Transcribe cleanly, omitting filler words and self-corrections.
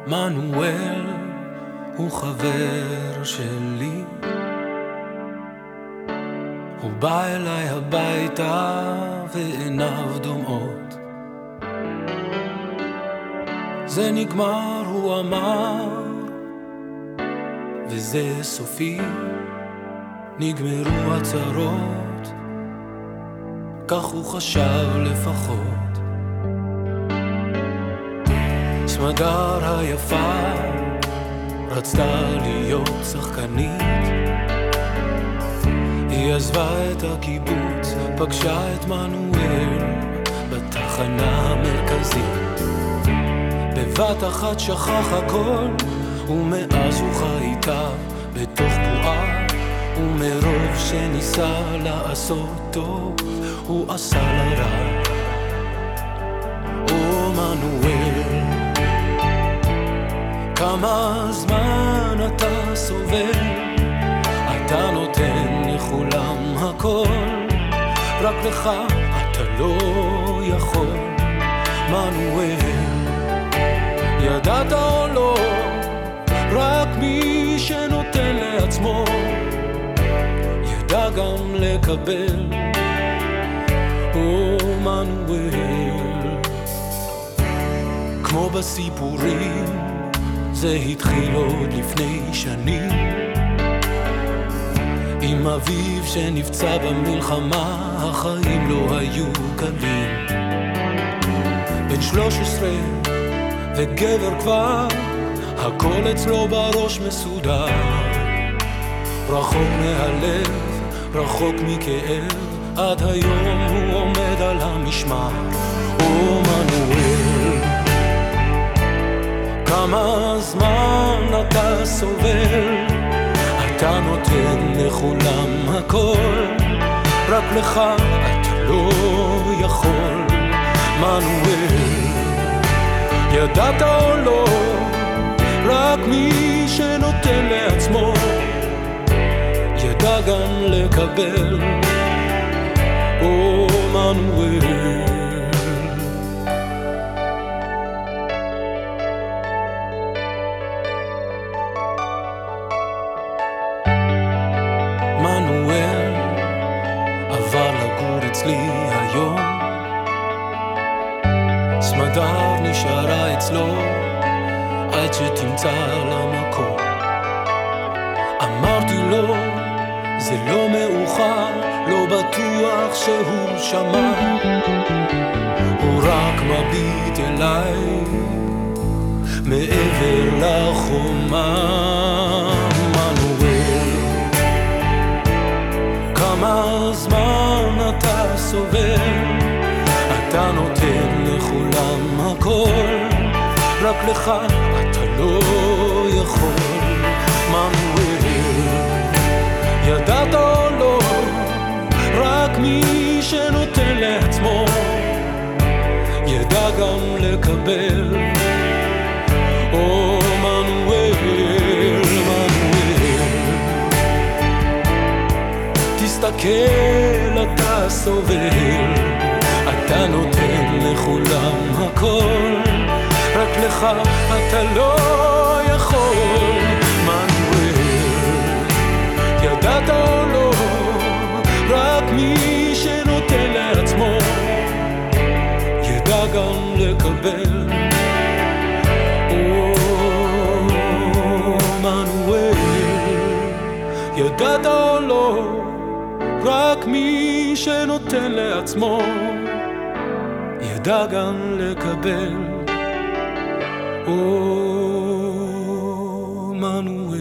מנואל הוא חבר שלי, הוא בא אליי הביתה ועיניו דומעות. זה נגמר, הוא אמר, וזה סופי, נגמרו הצרות, כך הוא חשב לפחות. סמדר היפה רצתה להיות שחקנית, היא עזבה את הקיבוץ, פגשה את מנואל בתחנה המרכזית. בבת אחת שכח הכל, ומאז הוא חי איתה בתוך בועה, ומרוב שניסה לעשות טוב, הוא עשה לה רע. או מנואל, כמה זמן אתה סובל? אתה נותן לכולם הכל, רק לך אתה לא יכול. מנואל, ידעת או לא, רק מי שנותן לעצמו ידע גם לקבל. או מנואל, כמו בסיפורים, זה התחיל עוד לפני שנים, עם אביו שנפצע במלחמה, החיים לא היו קלים. בן 13 וגבר כבר, הכל אצלו בראש מסודר, רחוק מהלב, רחוק מכאב, עד היום הוא עומד על המשמר. או מנואל, כמה זמן אתה סובל? אתה נותן לכולם הכל, רק לך אתה לא יכול. מנואל, ידעת או לא, רק מי שנותן לעצמו ידע גם לקבל. או מנואל, מנואל עבר לגור אצלי היום, סמדר נשארה אצלו עד שתמצא למקום. אמרתי לו זה לא מאוחר, לא בטוח שהוא שמע, הוא רק מביט אליי מעבר לחומה. מנואל, כמה זמן אתה סובל? אתה נותן לכולם הכל, רק לך אתה לא יכול. מנואל, ידעת או לא, רק מי שנותן לעצמו ידע גם לקבל. או מנואל, מנואל, תסתכל, אתה סובל, אתה נותן לכולם הכל, רק לך אתה לא יכול. מנואל, ידעת או לא, רק מי שנותן לעצמו ידע גם לקבל. או מנואל, ידעת או לא, רק מי שנותן לעצמו ידע גם לקבל. או מנואל.